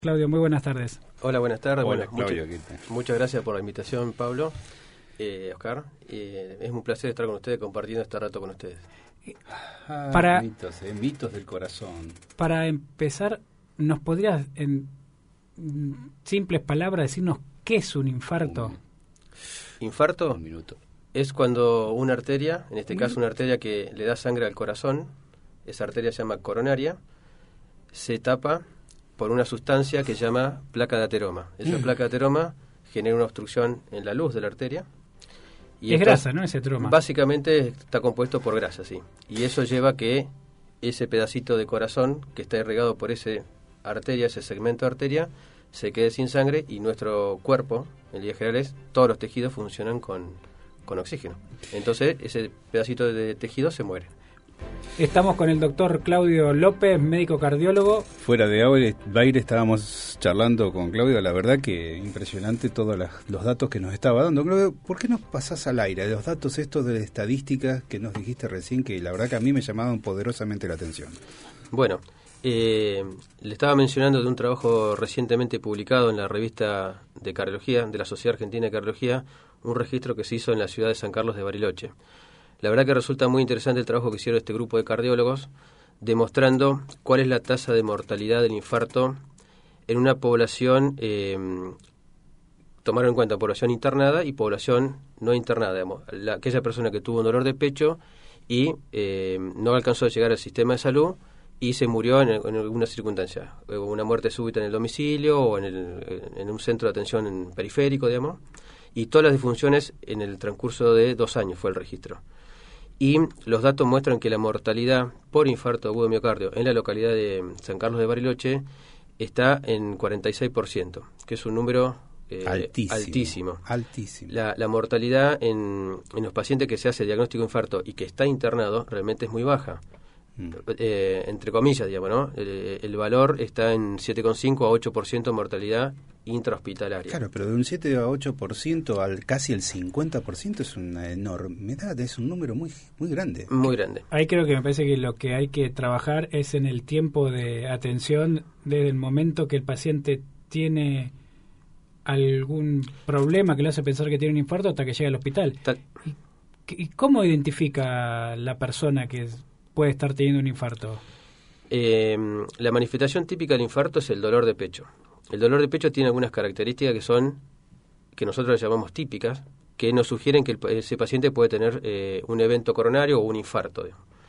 Claudio, muy buenas tardes. Hola, buenas tardes. Hola, bueno, Claudio, muchas gracias por la invitación, Pablo, Oscar. Es un placer estar con ustedes, compartiendo este rato con ustedes. Mitos del corazón. Para empezar, ¿nos podrías, en simples palabras, decirnos qué es un infarto? ¿Infarto? Un minuto. Es cuando una arteria, en este caso una arteria que le da sangre al corazón, esa arteria se llama coronaria, se tapa por una sustancia que se llama placa de ateroma. Esa placa de ateroma genera una obstrucción en la luz de la arteria. Y es grasa, ¿no? Ese ateroma. Básicamente está compuesto por grasa, sí. Y eso lleva a que ese pedacito de corazón que está irrigado por ese arteria, ese segmento de arteria, se quede sin sangre y nuestro cuerpo, en líneas generales, todos los tejidos funcionan con oxígeno. Entonces ese pedacito de tejido se muere. Estamos con el doctor Claudio López, médico cardiólogo. Fuera de aire estábamos charlando con Claudio, la verdad que impresionante todos los datos que nos estaba dando. Claudio, ¿por qué nos pasás al aire los datos estos de estadísticas que nos dijiste recién, que la verdad que a mí me llamaban poderosamente la atención? Bueno, le estaba mencionando de un trabajo recientemente publicado en la revista de cardiología de la Sociedad Argentina de Cardiología, un registro que se hizo en la ciudad de San Carlos de Bariloche. La verdad que resulta muy interesante el trabajo que hicieron este grupo de cardiólogos, demostrando cuál es la tasa de mortalidad del infarto en una población, tomaron en cuenta población internada y población no internada, digamos, aquella persona que tuvo un dolor de pecho y no alcanzó a llegar al sistema de salud y se murió en alguna circunstancia, una muerte súbita en el domicilio o en un centro de atención periférico, digamos, y todas las defunciones en el transcurso de 2 años fue el registro. Y los datos muestran que la mortalidad por infarto agudo de miocardio en la localidad de San Carlos de Bariloche está en 46%, que es un número altísimo. La mortalidad en los pacientes que se hace el diagnóstico de infarto y que está internado realmente es muy baja. Entre comillas, digamos, ¿no? El valor está en 7,5 a 8% de mortalidad intrahospitalaria. Claro, pero de un 7 a 8% al casi el 50% es una enormidad, es un número muy grande. Muy grande. Ahí creo que me parece que lo que hay que trabajar es en el tiempo de atención desde el momento que el paciente tiene algún problema que le hace pensar que tiene un infarto hasta que llega al hospital. ¿Y cómo identifica la persona que puede estar teniendo un infarto? La manifestación típica del infarto es el dolor de pecho. El dolor de pecho tiene algunas características que nosotros le llamamos típicas, que nos sugieren que ese paciente puede tener un evento coronario o un infarto.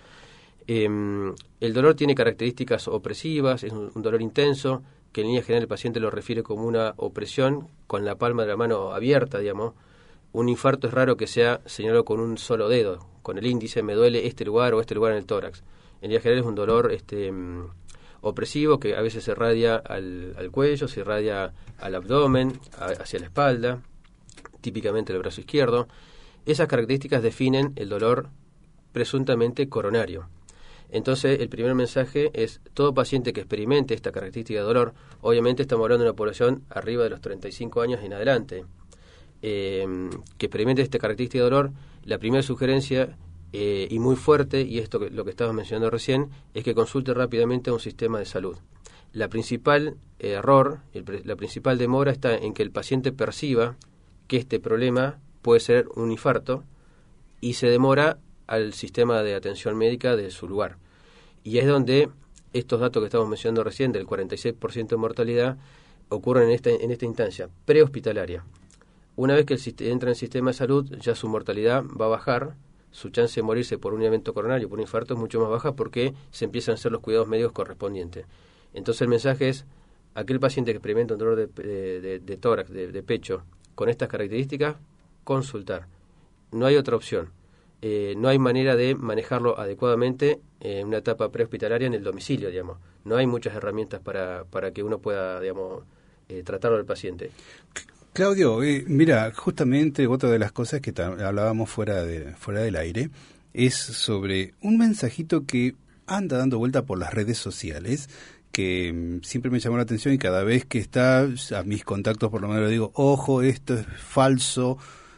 El dolor tiene características opresivas, es un dolor intenso, que en línea general el paciente lo refiere como una opresión con la palma de la mano abierta, digamos. Un infarto es raro que sea señalado con un solo dedo, con el índice, me duele este lugar o este lugar en el tórax. En línea general es un dolor opresivo que a veces se irradia al cuello, se irradia al abdomen, hacia la espalda, típicamente el brazo izquierdo. Esas características definen el dolor presuntamente coronario. Entonces, el primer mensaje es, todo paciente que experimente esta característica de dolor, obviamente estamos hablando de una población arriba de los 35 años en adelante, que experimente esta característica de dolor, la primera sugerencia y muy fuerte, y esto lo que estabas mencionando recién, es que consulte rápidamente a un sistema de salud. La principal error, la principal demora está en que el paciente perciba que este problema puede ser un infarto y se demora al sistema de atención médica de su lugar. Y es donde estos datos que estamos mencionando recién, del 46% de mortalidad, ocurren en esta instancia prehospitalaria. Una vez que entra en el sistema de salud, ya su mortalidad va a bajar, su chance de morirse por un evento coronario, por un infarto, es mucho más baja porque se empiezan a hacer los cuidados médicos correspondientes. Entonces el mensaje es, aquel paciente que experimenta un dolor de tórax, de pecho, con estas características, consultar. No hay otra opción. No hay manera de manejarlo adecuadamente en una etapa prehospitalaria en el domicilio, digamos. No hay muchas herramientas para que uno pueda, digamos, tratarlo al paciente. Claudio, mira, justamente otra de las cosas que hablábamos fuera del aire es sobre un mensajito que anda dando vuelta por las redes sociales, que siempre me llamó la atención y cada vez que está a mis contactos por lo menos digo, ojo, esto es falso,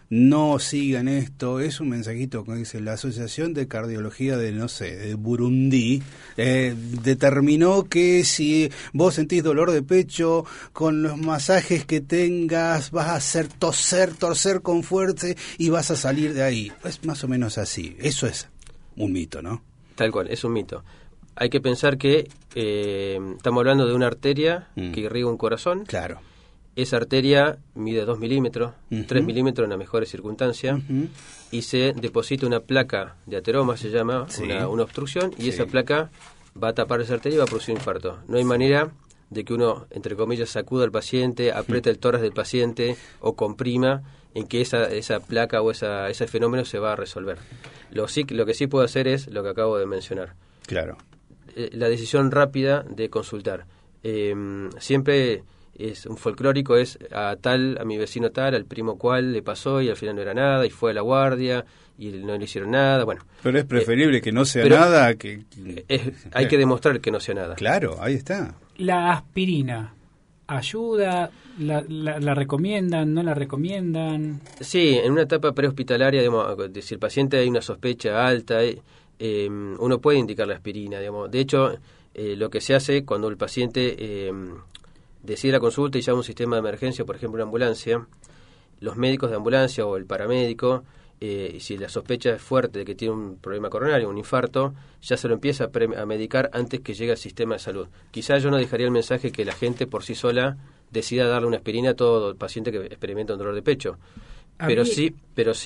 no sigan esto. Es un mensajito que dice: la Asociación de Cardiología de Burundi determinó que si vos sentís dolor de pecho, con los masajes que tengas vas a hacer torcer con fuerza y vas a salir de ahí. Es más o menos así. Eso es un mito, ¿no? Tal cual, es un mito. Hay que pensar que estamos hablando de una arteria que irriga un corazón. Claro. Esa arteria mide 2 milímetros, 3 milímetros en las mejores circunstancias, y se deposita una placa de ateroma, se llama, una obstrucción, y esa placa va a tapar esa arteria y va a producir un infarto. No hay manera de que uno, entre comillas, sacuda al paciente, apriete el tórax del paciente o comprima en que esa placa o ese fenómeno se va a resolver. Lo que sí puedo hacer es lo que acabo de mencionar. Claro. La decisión rápida de consultar. Siempre es un folclórico, es a mi vecino tal, al primo cual le pasó y al final no era nada y fue a la guardia y no le hicieron nada. Bueno, pero es preferible que no sea nada que... hay que demostrar que no sea nada. Claro, ahí está. La aspirina ayuda, la recomiendan, no la recomiendan. Sí, en una etapa prehospitalaria, digamos, si el paciente hay una sospecha alta, uno puede indicar la aspirina, digamos. De hecho, lo que se hace cuando el paciente decide la consulta y llama un sistema de emergencia, por ejemplo una ambulancia, los médicos de ambulancia o el paramédico, si la sospecha es fuerte de que tiene un problema coronario, un infarto, ya se lo empieza a medicar antes que llegue al sistema de salud. Quizás yo no dejaría el mensaje que la gente por sí sola decida darle una aspirina a todo paciente que experimenta un dolor de pecho. Pero sí,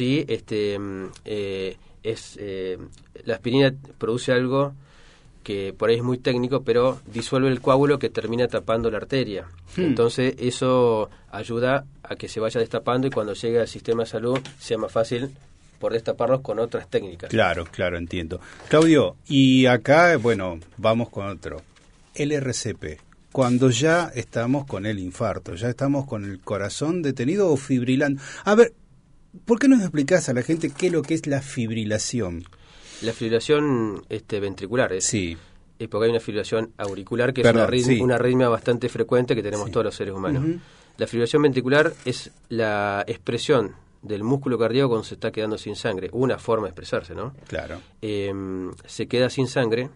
la aspirina produce algo que por ahí es muy técnico, pero disuelve el coágulo que termina tapando la arteria. Entonces eso ayuda a que se vaya destapando y cuando llegue al sistema de salud sea más fácil por destaparlos con otras técnicas. Claro, entiendo. Claudio, y acá, bueno, vamos con otro. El RCP. Cuando ya estamos con el infarto, ya estamos con el corazón detenido o fibrilando. A ver, ¿por qué nos explicás a la gente qué es lo que es la fibrilación? La fibrilación ventricular es, porque hay una fibrilación auricular que es una arritmia bastante frecuente que tenemos todos los seres humanos. La fibrilación ventricular es la expresión del músculo cardíaco cuando se está quedando sin sangre, una forma de expresarse, ¿no? Claro. Se queda sin sangre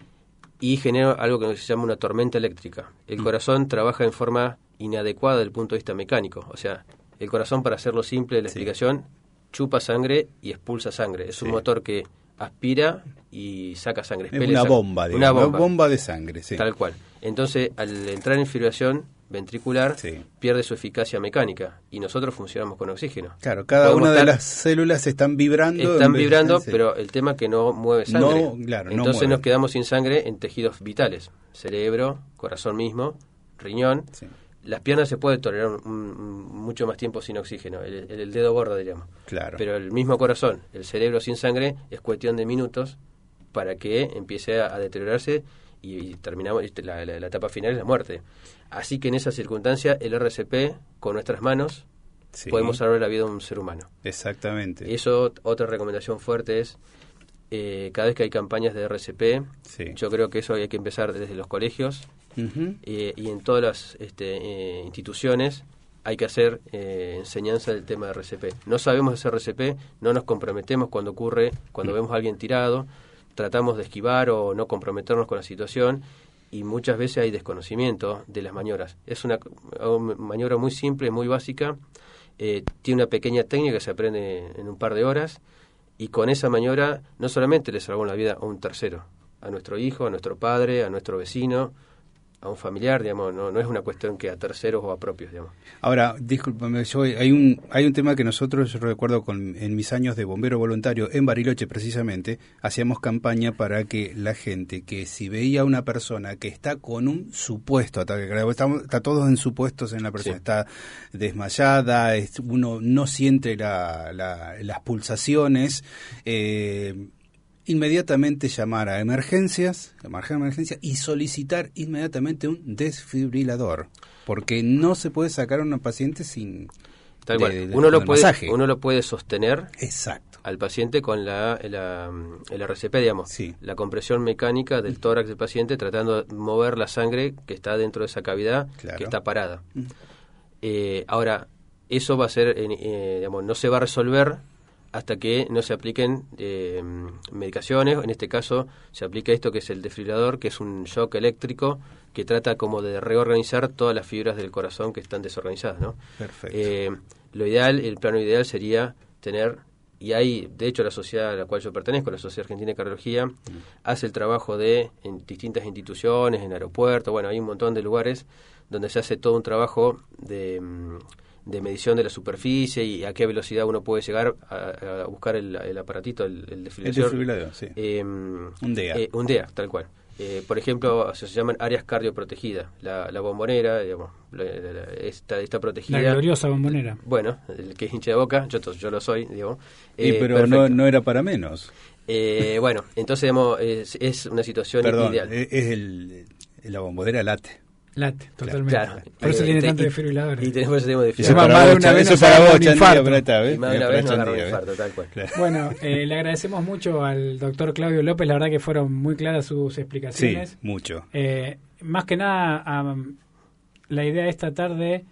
y genera algo que se llama una tormenta eléctrica. El corazón trabaja en forma inadecuada desde el punto de vista mecánico, o sea, el corazón, para hacerlo simple de la explicación, chupa sangre y expulsa sangre. Es un motor que aspira y saca sangre. Es una bomba, digamos, una bomba de sangre. Sí. Tal cual. Entonces, al entrar en fibrilación ventricular, pierde su eficacia mecánica y nosotros funcionamos con oxígeno. Claro, cada una de las células están vibrando. Pero el tema es que no mueve sangre. Entonces nos quedamos sin sangre en tejidos vitales, cerebro, corazón mismo, riñón. Sí. Las piernas se puede tolerar mucho más tiempo sin oxígeno, el dedo gordo, diríamos. Claro. Pero el mismo corazón, el cerebro sin sangre, es cuestión de minutos para que empiece a deteriorarse y terminamos, la etapa final es la muerte. Así que en esa circunstancia, el RCP, con nuestras manos, podemos salvar la vida de un ser humano. Exactamente. Eso, otra recomendación fuerte es, cada vez que hay campañas de RCP, yo creo que eso hay que empezar desde los colegios, y en todas las instituciones hay que hacer enseñanza del tema de RCP. No sabemos hacer RCP, no nos comprometemos cuando vemos a alguien tirado, tratamos de esquivar o no comprometernos con la situación y muchas veces hay desconocimiento de las maniobras. Es una maniobra muy simple, muy básica, tiene una pequeña técnica que se aprende en un par de horas y con esa maniobra no solamente le salvamos la vida a un tercero, a nuestro hijo, a nuestro padre, a nuestro vecino, a un familiar, digamos, no es una cuestión que a terceros o a propios, digamos. Ahora, discúlpame, hay un tema que nosotros, yo recuerdo en mis años de bombero voluntario en Bariloche precisamente, hacíamos campaña para que la gente, que si veía a una persona que está con un supuesto ataque cardíaco, está todos en supuestos en la persona, está desmayada, uno no siente las pulsaciones, inmediatamente llamar a emergencias y solicitar inmediatamente un desfibrilador, porque no se puede sacar a una paciente sin tal cual. Uno lo puede sostener. Exacto. Al paciente con el RCP, digamos, la compresión mecánica del tórax del paciente, tratando de mover la sangre que está dentro de esa cavidad que está parada. Ahora, eso va a ser, digamos, no se va a resolver hasta que no se apliquen medicaciones. En este caso se aplica esto que es el desfibrilador, que es un shock eléctrico que trata como de reorganizar todas las fibras del corazón que están desorganizadas, ¿no? Perfecto. Lo ideal, el plano ideal sería tener, y hay, de hecho, la sociedad a la cual yo pertenezco, la Sociedad Argentina de Cardiología, hace el trabajo en distintas instituciones, en aeropuertos, bueno, hay un montón de lugares donde se hace todo un trabajo de medición de la superficie y a qué velocidad uno puede llegar a buscar el aparatito, el desfibrilador. Sí. Un DEA, tal cual. Por ejemplo, se llaman áreas cardioprotegidas. La bombonera, digamos, está protegida. La gloriosa bombonera. Bueno, el que es hincha de Boca, yo lo soy, digo. Pero no era para menos. Bueno, entonces, digamos, es una situación ideal. Es la bombonera late. Late, totalmente. Claro. Por eso tiene tantos desfibriladores. Y tenemos ese tema de Eso desfibriladores. para vos, infarto. Y más de una vez no agarra un infarto, tal cual. Claro. Bueno, le agradecemos mucho al doctor Claudio López, la verdad que fueron muy claras sus explicaciones. Sí, mucho. Más que nada, la idea de esta tarde,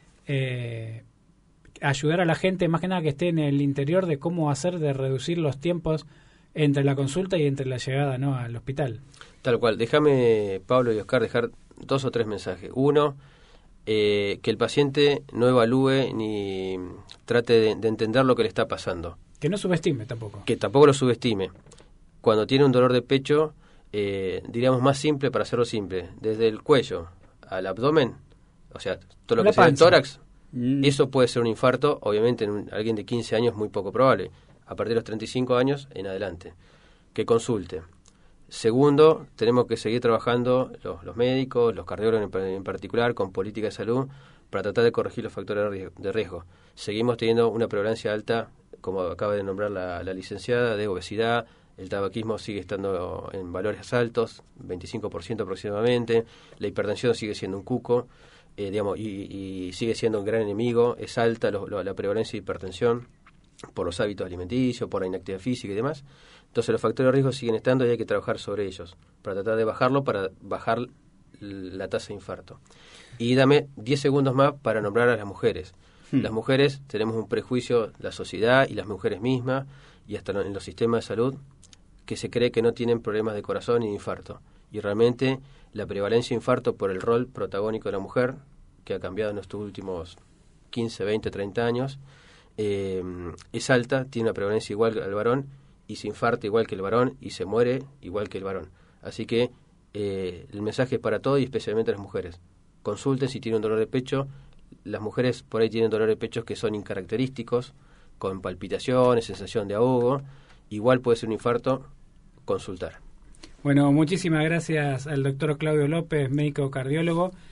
ayudar a la gente, más que nada que esté en el interior, de cómo hacer de reducir los tiempos entre la consulta y entre la llegada, ¿no?, al hospital. Tal cual. Déjame, Pablo y Oscar, dejar 2 o 3 mensajes. Uno, que el paciente no evalúe ni trate de entender lo que le está pasando. Que no subestime tampoco. Que tampoco lo subestime. Cuando tiene un dolor de pecho, diríamos más simple, para hacerlo simple, desde el cuello al abdomen, o sea, todo lo que sea el tórax, eso puede ser un infarto. Obviamente en alguien de 15 años muy poco probable. A partir de los 35 años en adelante. Que consulte. Segundo, tenemos que seguir trabajando los médicos, los cardiólogos en particular, con política de salud, para tratar de corregir los factores de riesgo. Seguimos teniendo una prevalencia alta, como acaba de nombrar la licenciada, de obesidad. El tabaquismo sigue estando en valores altos, 25% aproximadamente. La hipertensión sigue siendo un cuco, digamos, y sigue siendo un gran enemigo. Es alta la prevalencia de hipertensión por los hábitos alimenticios, por la inactividad física y demás. Entonces los factores de riesgo siguen estando y hay que trabajar sobre ellos para tratar de bajarlo, para bajar la tasa de infarto. Y dame 10 segundos más para nombrar a las mujeres. Las mujeres tenemos un prejuicio, la sociedad y las mujeres mismas, y hasta en los sistemas de salud, que se cree que no tienen problemas de corazón ni de infarto. Y realmente la prevalencia de infarto por el rol protagónico de la mujer, que ha cambiado en estos últimos 15, 20, 30 años, es alta, tiene una prevalencia igual al varón, y se infarta igual que el varón, y se muere igual que el varón. Así que el mensaje es para todos y especialmente a las mujeres. Consulten si tienen un dolor de pecho. Las mujeres por ahí tienen dolor de pecho que son incaracterísticos, con palpitaciones, sensación de ahogo. Igual puede ser un infarto, consultar. Bueno, muchísimas gracias al doctor Claudio López, médico cardiólogo.